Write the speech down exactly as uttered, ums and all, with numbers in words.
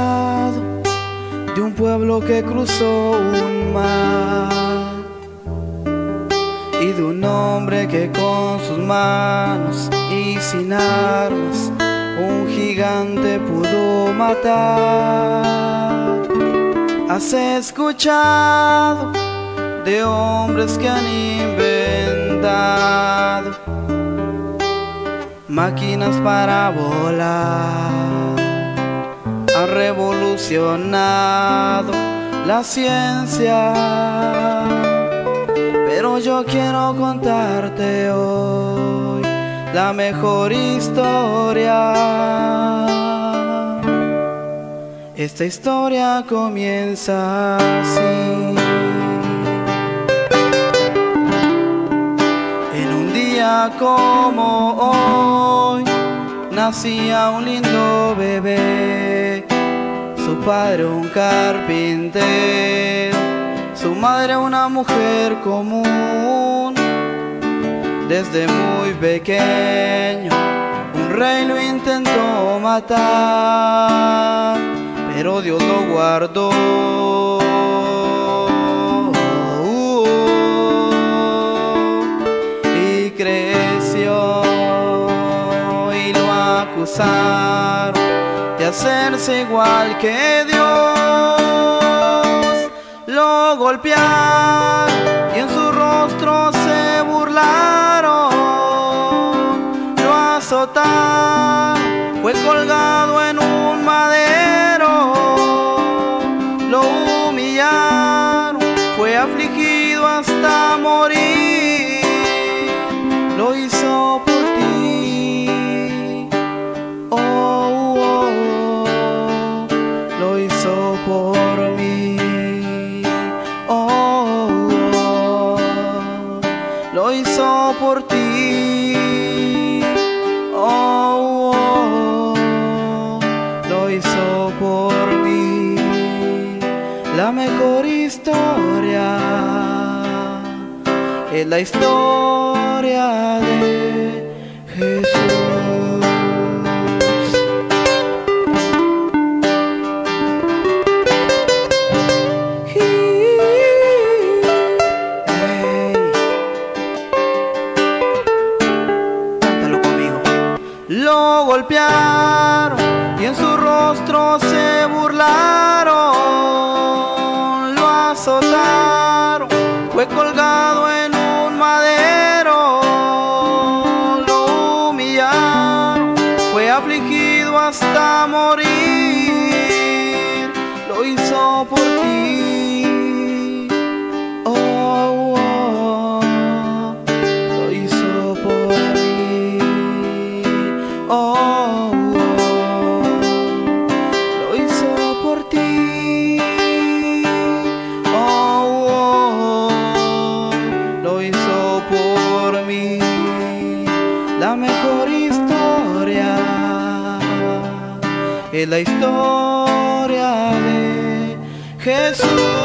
escuchado de un pueblo que cruzó un mar y de un hombre que con sus manos y sin armas un gigante pudo matar. Has escuchado de hombres que han inventado máquinas para volar, han revolucionado la ciencia, pero yo quiero contarte hoy la mejor historia. Esta historia comienza así. En un día como hoy nacía un lindo bebé, su padre un carpintero, su madre una mujer común. Desde muy pequeño un rey lo intentó matar, pero Dios lo guardó. Y creció y lo acusaron de hacerse igual que Dios. Lo golpearon y en su rostro se burlaron, lo azotaron, fue colgado en un madero, lo humillaron, fue afligido hasta morir. Lo hizo por ti, oh, oh, oh. Lo hizo por mí, oh, oh. Lo hizo por ti, oh, oh. Lo hizo por mí. La mejor historia es la historia de Jesús. Hey, cántalo conmigo. Lo golpearon y en su rostro se burlaron, lo azotaron, fue colgado en un madero, lo humillaron, fue afligido hasta morir. Lo hizo por ti, oh, oh. Lo hizo por mí, oh, oh. Lo hizo por ti, oh, oh. Lo hizo por mí. La mejor historia es la historia de Jesús.